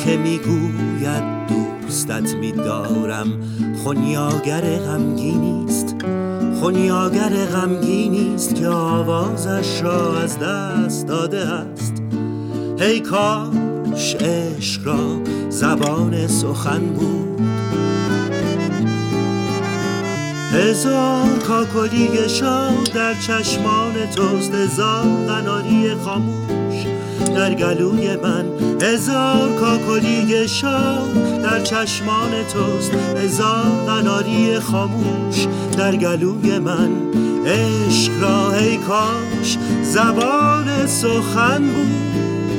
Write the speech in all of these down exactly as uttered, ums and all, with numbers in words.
که میگوید دوستت میدارم خونیاگر غمگینیست، خونیاگر غمگینیست که آوازش را از دست داده است. هی کاش عشق را زبان سخن بود، هزار کاکلی شاد در چشمان توست، هزار قناری خاموش در گلوی من، هزار کاکلی شاد در چشمان توست، هزار قناری خاموش در گلوی من. عشق را ای کاش زبان سخن بود.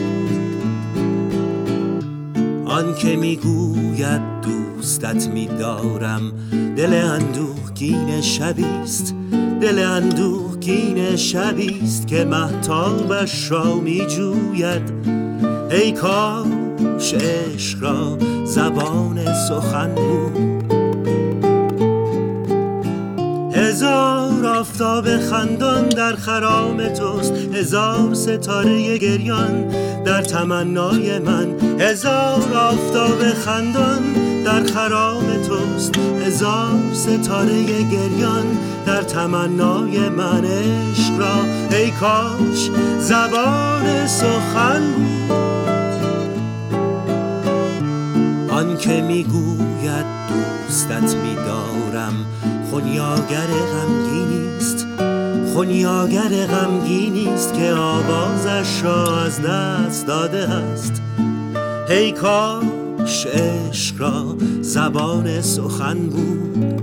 آن که میگوید دوستت میدارم دل اندوهگین شبیست، دل اندوهگین شبیست که مهتابش را میجوید. ای کاش عشق را زبان سخن بود. هزار آفتاب خندان در خرام توست، هزار ستاره گریان در تمنای من، هزار آفتاب خندان در خرام توست، هزار ستاره گریان در تمنای من. عشق را ای کاش زبان سخن بود. آن که میگوید دوستت میدارم خونیاگر غمگینیست، خونیاگر غمگینیست که آوازش را از دست داده است. هی کاش عشق را زبان سخن بود.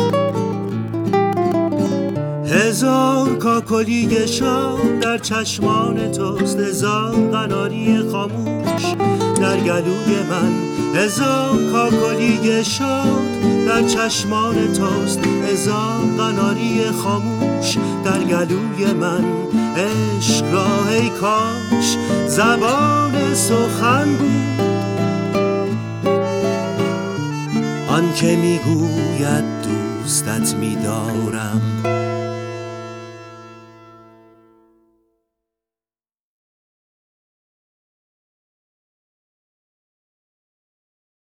هزار کاکلی شاد در چشمان توست، هزار قناری خاموش در گلوی من، هزار کاکلی شاد در چشمان توست، هزار قناری خاموش در گلوی من. عشق را ای کاش زبان سخن بود. آن که میگوید دوستت میدارم